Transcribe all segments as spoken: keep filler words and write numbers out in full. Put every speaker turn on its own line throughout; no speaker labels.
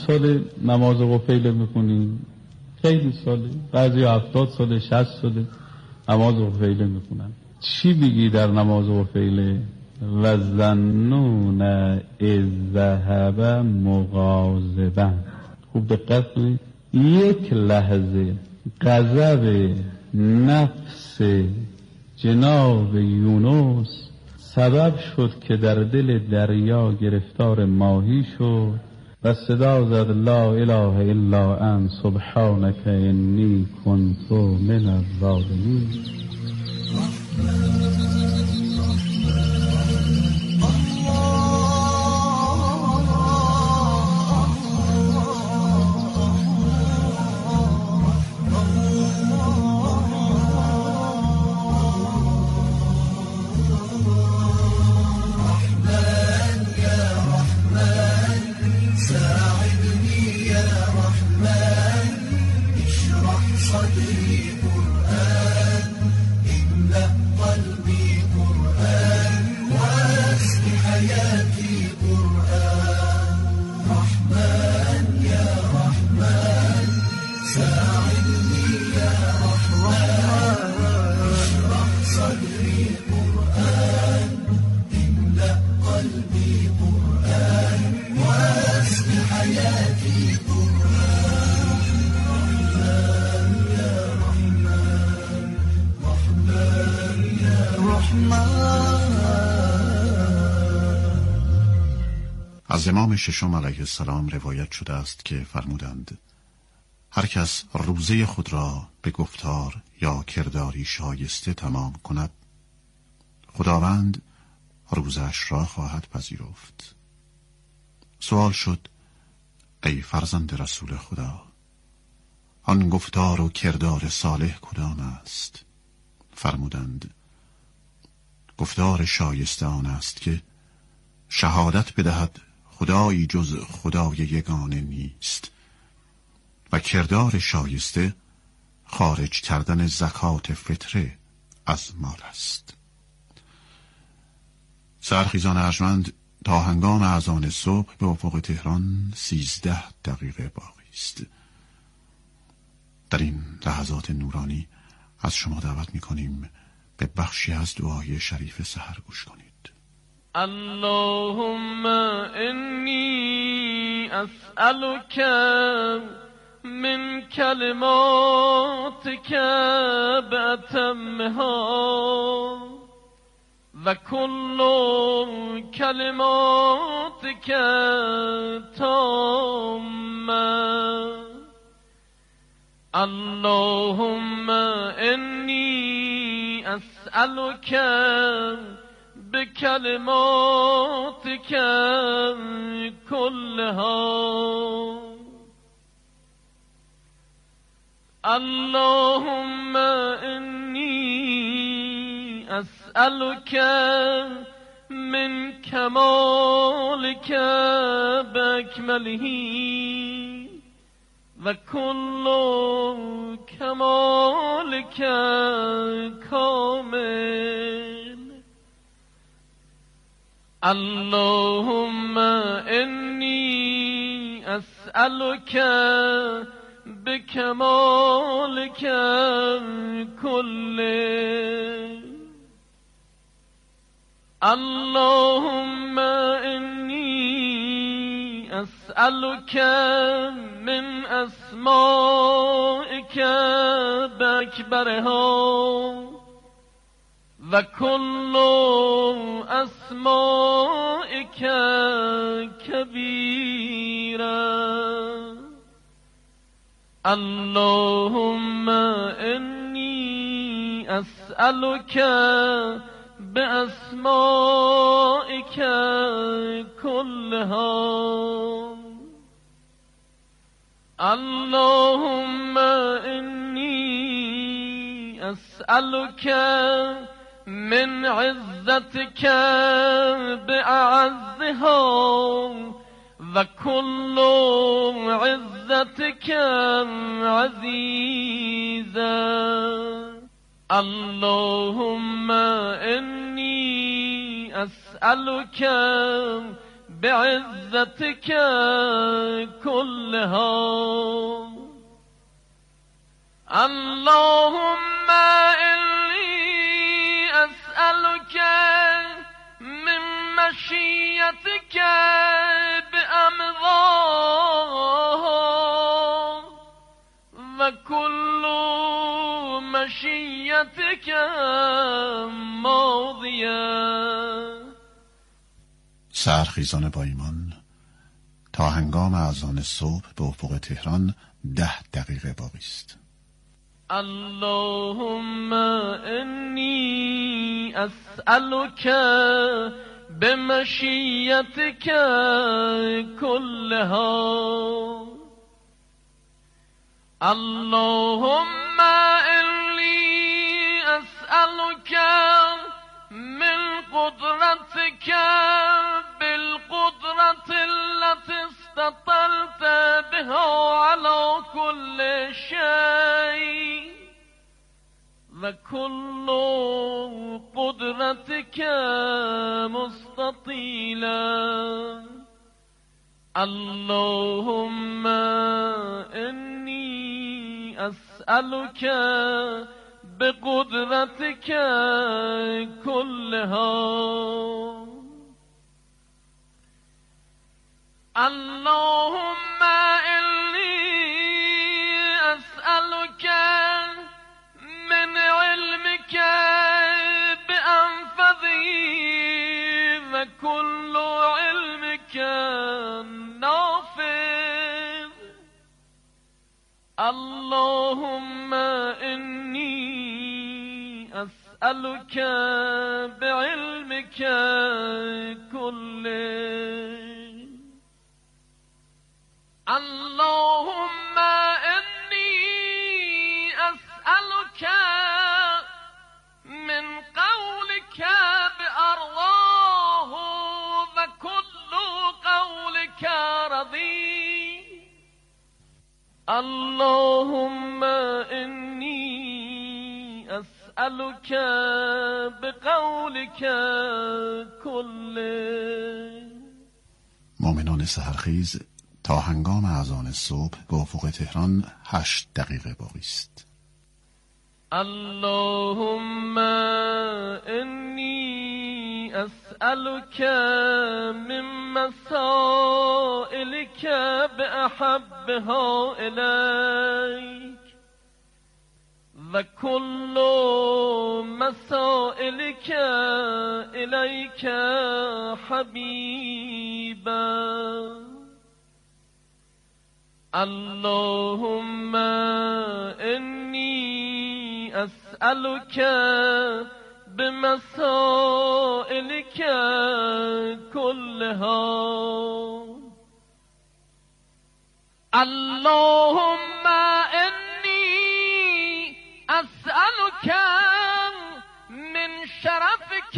سال نماز قفیله میخونیم، خیلی ساله، بعضی هفتاد ساله، شصت ساله نماز قفیله میخونن. چی میگی در نماز قفیله؟ و ظنون اذ ذهب مغاضبا. خوب دقت کنید، یک لحظه غضب نفس جناب یونس سبب شد که در دل دریا گرفتار ماهی شد و صدا زد لا اله الا انت سبحانک انی کنت من الظالمین.
از امام ششم علیه السلام روایت شده است که فرمودند هر کس روزه خود را به گفتار یا کرداری شایسته تمام کند، خداوند روزش را خواهد پذیرفت. سوال شد ای فرزند رسول خدا، آن گفتار و کردار صالح کدام است؟ فرمودند گفتار شایسته آن است که شهادت بدهد خدایی جز خدای یگانه نیست و کردار شایسته خارج کردن زکات فطره از مال است. سرخیزان ارجمند، تا هنگام اذان صبح به افق تهران سیزده دقیقه باقی است. در این لحظات نورانی از شما دعوت می کنیم به بخشی از دعای شریف سحر گوش کنید.
اللهم انی اسألک من کلماتک بأتمها و کل کلماتک تامه. اللهم انی اسألک بکلماتک کلها. اللهم انی اسألک من کمالک باکمله و کل کمالک کامل. اللهم انی اسألک بکمالک کله. اللهم انی اسألک من اسمائک باکبرها و کل اسمائک کبیرا. اللهم انی اسألک باسمائک کلها. اللهم انی اسألک من عزتك بأعزها و کل عزتك عزیزا. اللهم انی اسألك بعزتك كلها. اللهم إني أسألك من مشيتك بأمضاها وكل مشيتك ماضية.
سحرخیزان با ایمان تا هنگام اذان صبح به افق تهران ده دقیقه باقی است.
اللهم إني أسألك بمشيتك كلها. اللهم إني أسألك من قدرتك بالقدرة التي استطلت بها على كل شيء وكل قدرتك مستطيلا. اللهم إني أسألك بقدرتك كلها. اللهم إني أسألك من علمك بأنفذه وكل علمك نافذ. اللهم إني أسألك بعلمك كله. اللهم إني أسألك من قولك بأرضاه وكل قولك رضي. اللهم إني أسألك بقولك كله.
مؤمنان سحرخیز تا هنگام اذان صبح به افق تهران هشت دقیقه باقی است.
اللهم إني أسألك من مسائلك بأحبها إليك وكل مسائلك إليك حبيبا. اللهم إني أسألك بمسائلك كلها. اللهم إني أسألك من شرفك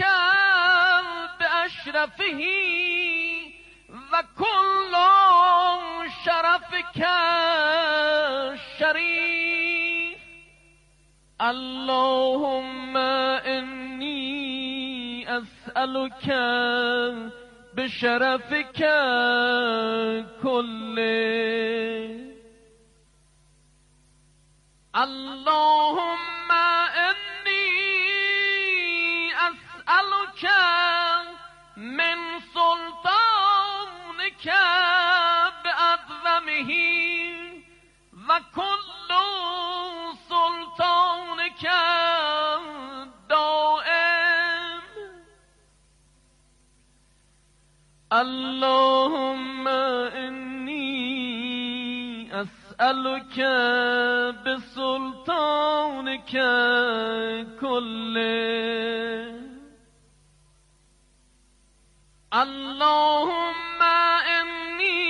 بأشرفه وكل شرفك شريف. اللهم إني أسألك بشرفك كله. اللهم إني أسألك من سلطانك بأعظمه وكل سلطانك دائم. اللهم إني أسألك بسلطانك كله. اللهم إني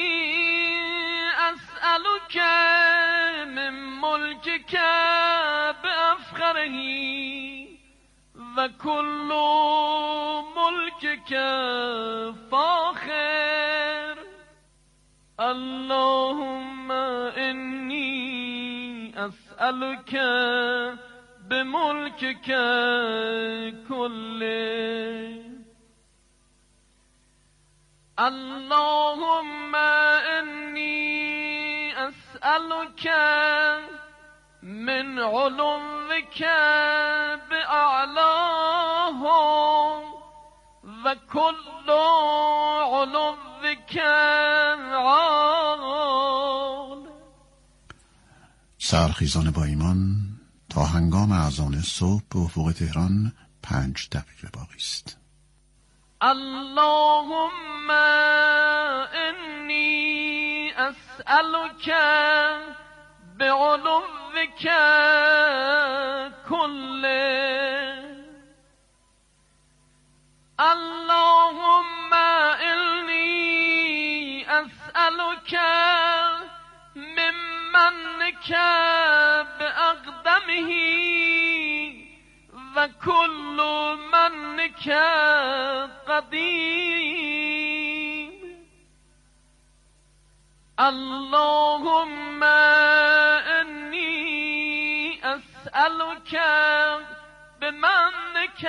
أسألك من ملكك بأفخره وكل ملكك فاخر. اللهم إني أسألك بملكك كله. اللهم انی اسألك من علوك بأعلاهم و كل علوك عال.
سرخیزان با ایمان تا هنگام اذان صبح به افق تهران پنج دقیقه باقی است.
اللهم انی اسألك بعلوك كله. اللهم انی اسألك من منك بأقدمه و كل منك قدیم. اللهم انی اسألك بمنك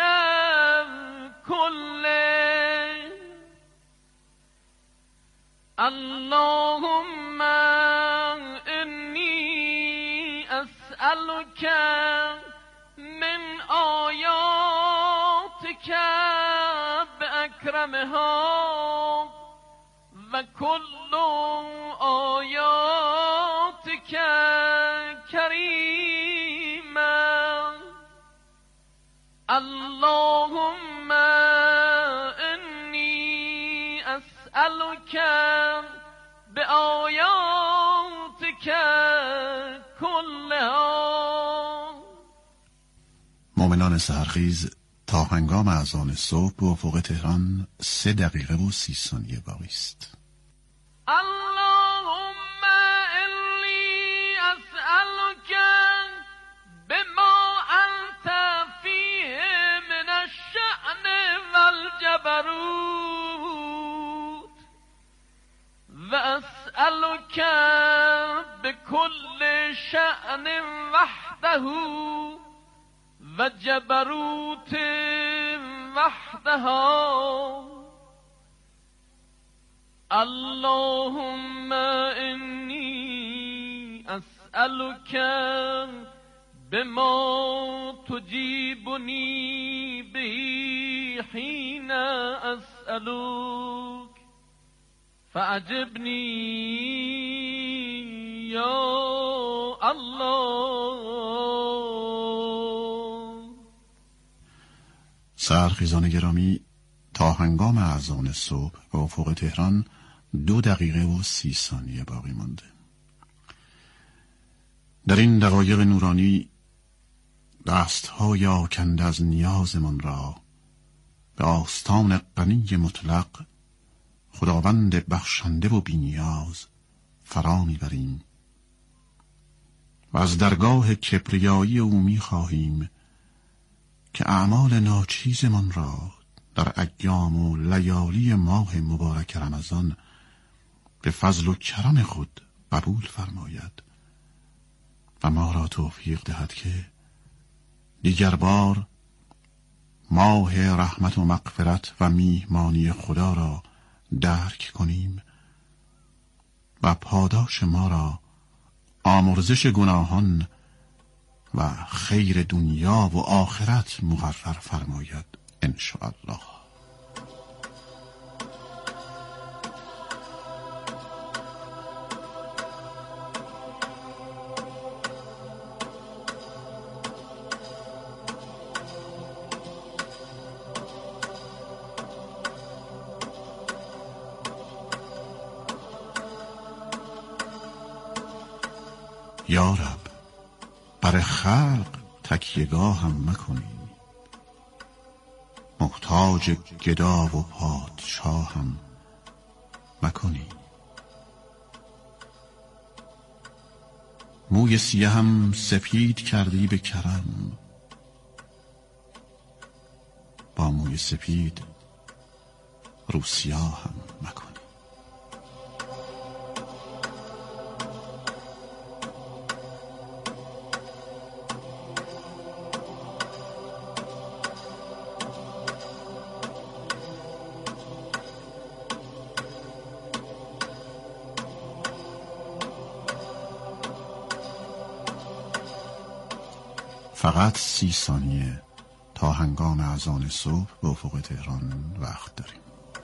كله. اللهم انی اسألك من آیاتك بأکرمها و كل آیاتك کریما. اللهم انی اسألك بآیاتك كلها.
مؤمنان سحرخیز تا هنگام اذان صبح به افق تهران سه دقیقه و سی ثانیه باقی است.
اللهم انی اسألك بما انت فیه من الشأن والجبروت و اسألك بكل شأن وحده و جبروت وحدها. اللهم انی اسألك بما تجيبني به حين أسألك فأجبني يا الله.
سحرخیزان گرامی، تا هنگام اذان صبح به افق تهران دو دقیقه و سی ثانیه باقی مانده. در این دقایق نورانی دست‌های آکنده از نیازمان را به آستان غنی مطلق خداوند بخشنده و بی‌نیاز فرا می‌بریم و از درگاه کبریایی او می‌خواهیم که اعمال ناچیزمان را در ایام و لیالی ماه مبارک رمضان به فضل و کرم خود قبول فرماید و ما را توفیق دهد که دیگر بار ماه رحمت و مغفرت و میهمانی خدا را درک کنیم و پاداش ما را آمرزش گناهان و خیر دنیا و آخرت مقرر فرماید انشاءالله. یا رب، بر خلق تکیه‌گاه هم مکنی، محتاج گدا و پادشاه هم مکنی. موی سیه هم سپید کردی به کرم، با موی سپید رو سیاه هم مکنی. فقط سی ثانیه تا هنگام اذان صبح به افق تهران وقت داریم.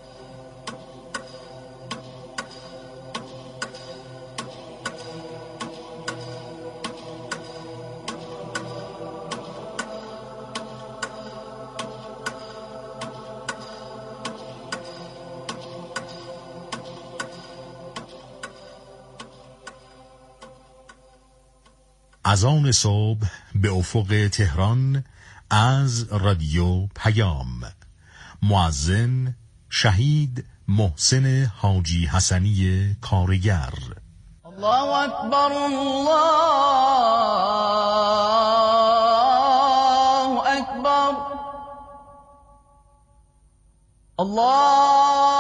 اذان صبح به افق تهران از رادیو پیام. مؤذن شهید محسن حاجی حسنی کارگر.
الله اکبر، الله اکبر، الله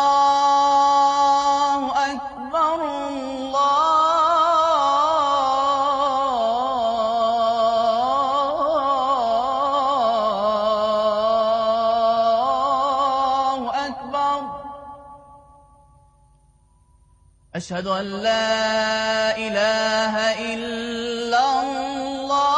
أشهد أن لا إله إلا الله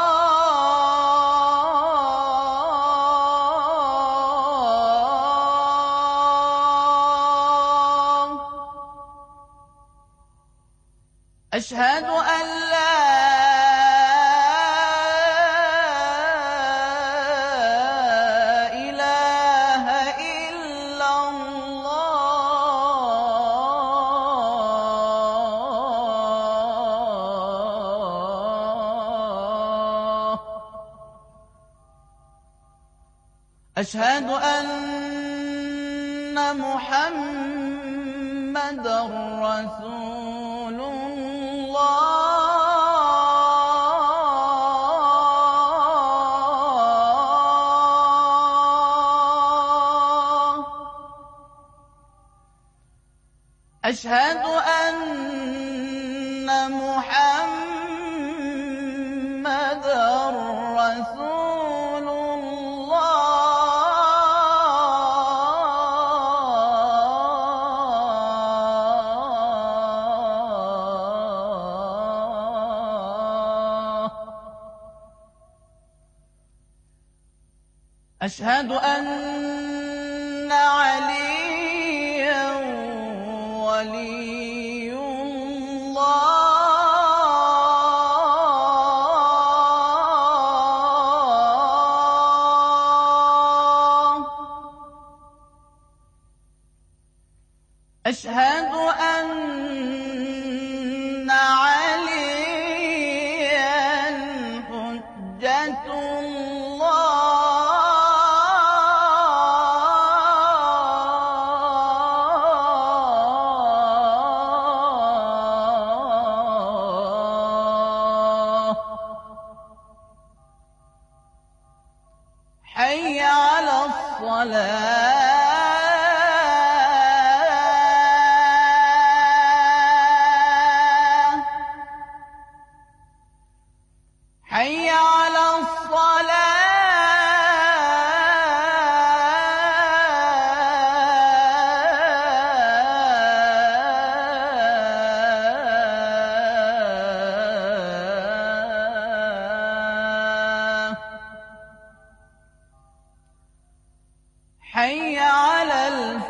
أشهد أن لا أشهد أن محمد رسول الله أشهد أن محمد رسول أشهد أن عليا ولي الله أشهد أن عليا حجة حي على الصلاة حي على حي على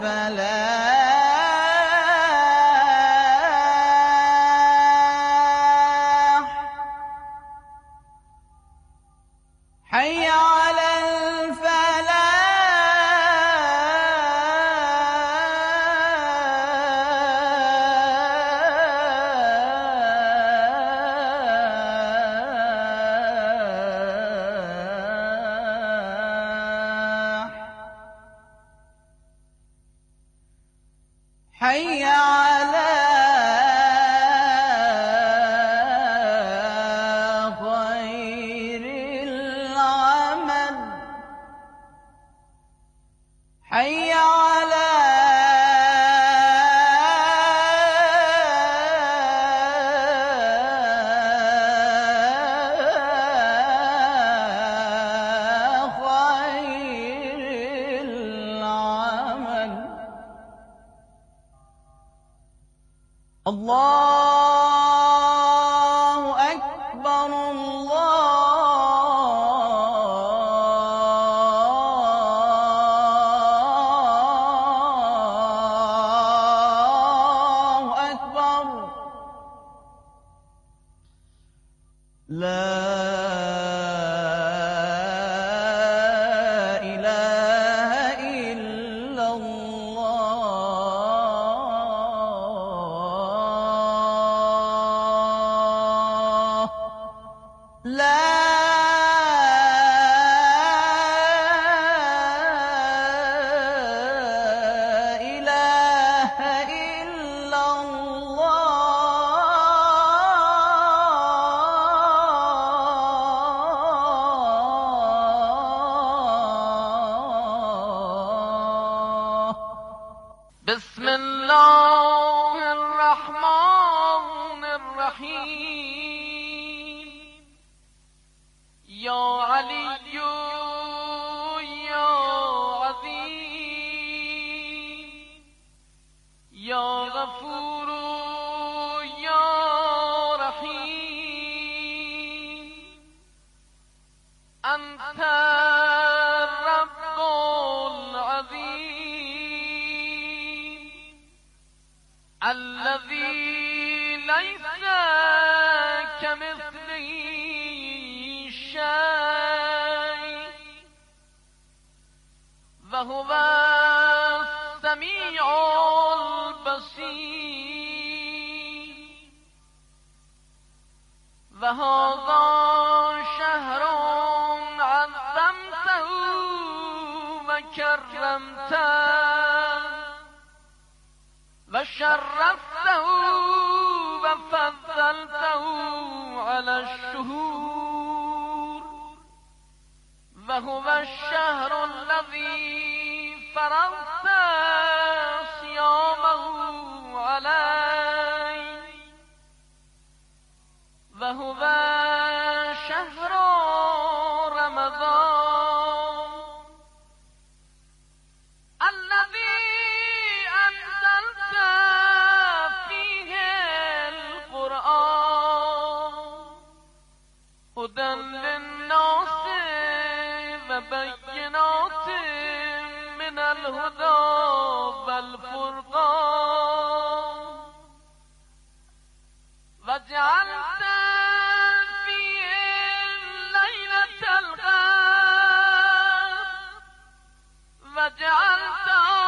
الفلاح حي على حي على خير العمل حي على خير العمل الله أكبر، الله بسم الله الرحمن الرحیم. یا علی یا عظیم، یا غفور یا رحیم، انت الذي ليس كمثله شيء وهو السميع البصير. وهذا شهر عظمته وكرمته وشرفته وفضلته على الشهور. وهو الشهر الذي فرضت صيامه عليه. وهو شهر رمضان الذي هدى للناس وبينات من الهدى والفرقان. وجعلت فيه ليلة القدر وجعلت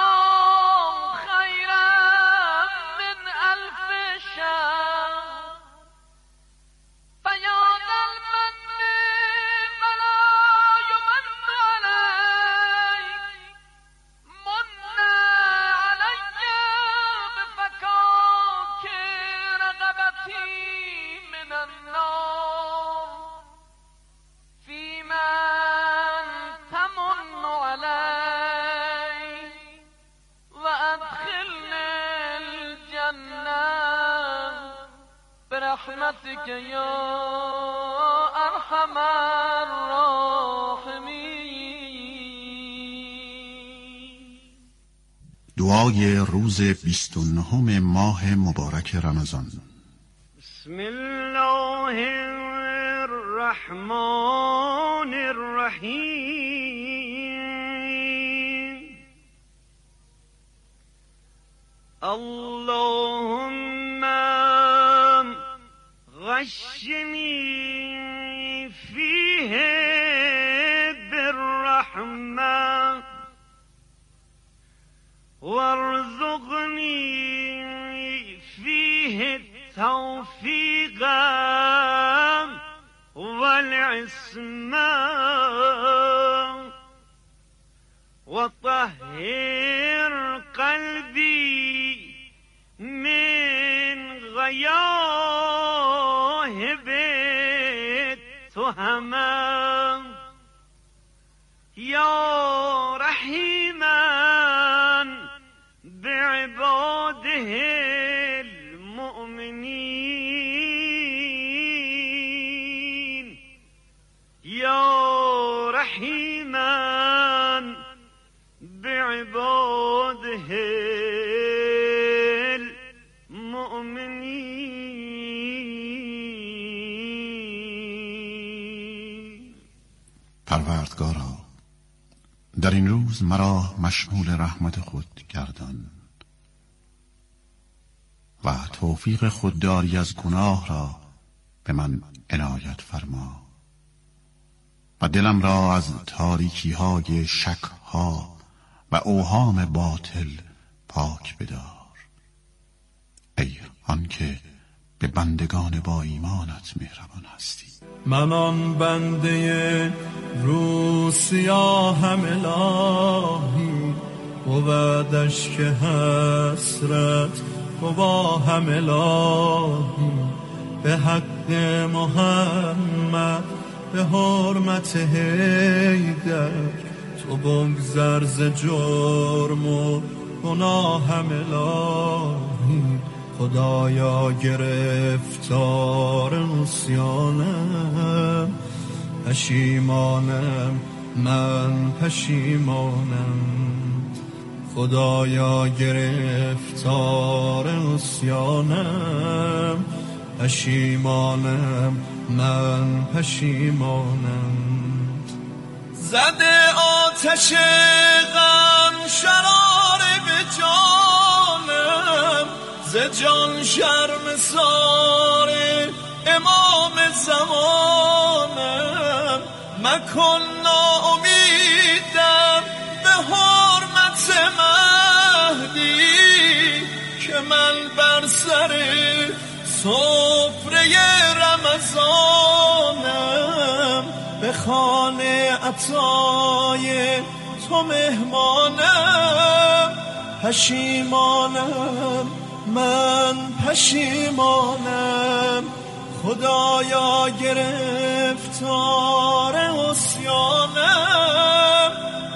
خيرا من ألف شهر. فيا برحمتك يا أرحم الراحمين.
دعای روز بیست و نهم ماه مبارک رمضان.
بسم الله الرحمن الرحیم. اللهم غشني فيه بالرحمة وارزقني فيه التوفيق والعصمة وطهر قلبي من غياهب التهمة يا رحيما بعباده المؤمنين يا رحيما بعباده المؤمنين.
پروردگارا، در این روز مرا مشمول رحمت خود گردان و توفیق خودداری از گناه را به من عنایت فرما و دلم را از تاریکی های شک ها و اوهام باطل پاک بدار. ای آنکه به بندگان با ایمانت مهربان هستی.
من آن بنده رو سیاهم الهی، بودش که حسرت گواهم الهی، به حق محمد به حرمت حیدر، تو بگذر ز جرم و گناهم الهی. خدایا گرفتار عصیانم، پشیمانم من پشیمانم. خدایا گرفتار عصیانم، پشیمانم من پشیمانم. زده آتش غم شراره به جانم، ز جان شرمسار امام زمانم. مکن ناامیدم به حرمت مهدی، که من بر سر سفره رمضانم. به خانه عطای تو مهمانم، پشیمانم من پشیمانم. خدایا گرفتار عصیانم،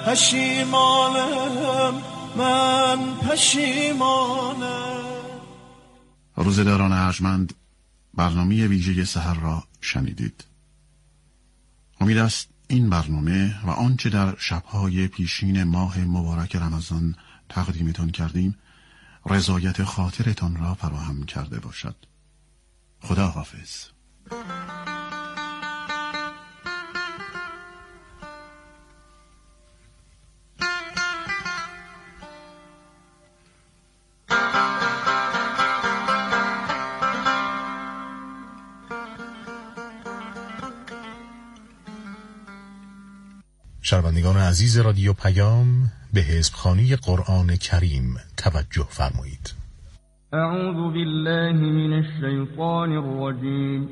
پشیمانم من پشیمانم.
روزه‌داران ارجمند، برنامه ویژه سحر را شنیدید. امید است این برنامه و آنچه در شب‌های پیشین ماه مبارک رمضان تقدیمتان کردیم رضایت خاطرتان را فراهم کرده باشد. خدا حافظ.
شنوندگان عزیز رادیو پیام، به حزبخوانی قرآن کریم توجه فرمایید.
اعوذ بالله من الشیطان الرجیم.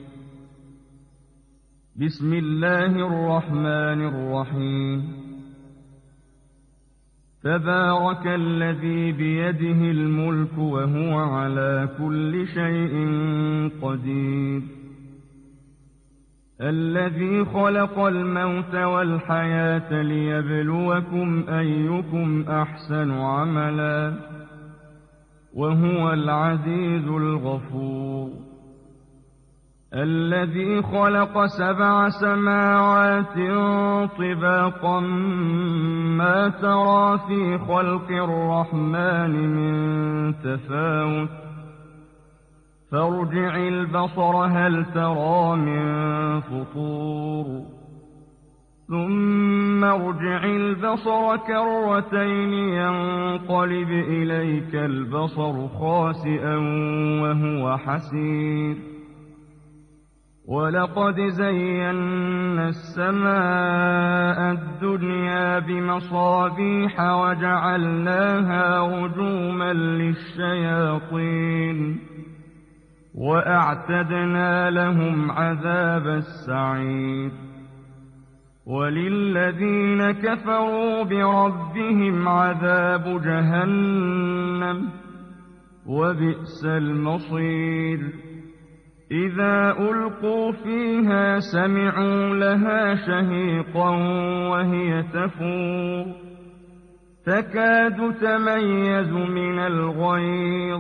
بسم الله الرحمن الرحیم. تبارك الذي بيده الملك وهو على كل شيء قدير. الذي خلق الموت والحياة ليبلوكم أيكم أحسن عملا وهو العزيز الغفور. الذي خلق سبع سماوات طباقا ما ترى في خلق الرحمن من تفاوت فارجع البصر هل ترى من فطور. ثم ارجع البصر كرتين ينقلب إليك البصر خاسئا وهو حسير. ولقد زينا السماء الدنيا بمصابيح وجعلناها رجوما للشياطين وأعتدنا لهم عذاب السعير. وللذين كفروا بربهم عذاب جهنم وبئس المصير. إذا ألقوا فيها سمعوا لها شهيقا وهي تفور تكاد تميز من الغيظ.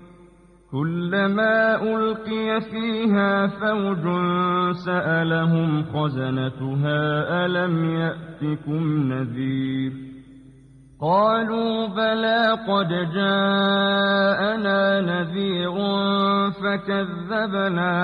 كلما ألقي فيها فوج سألهم خزنتها ألم يأتكم نذير. قالوا بلى قد جاءنا نذير فكذبنا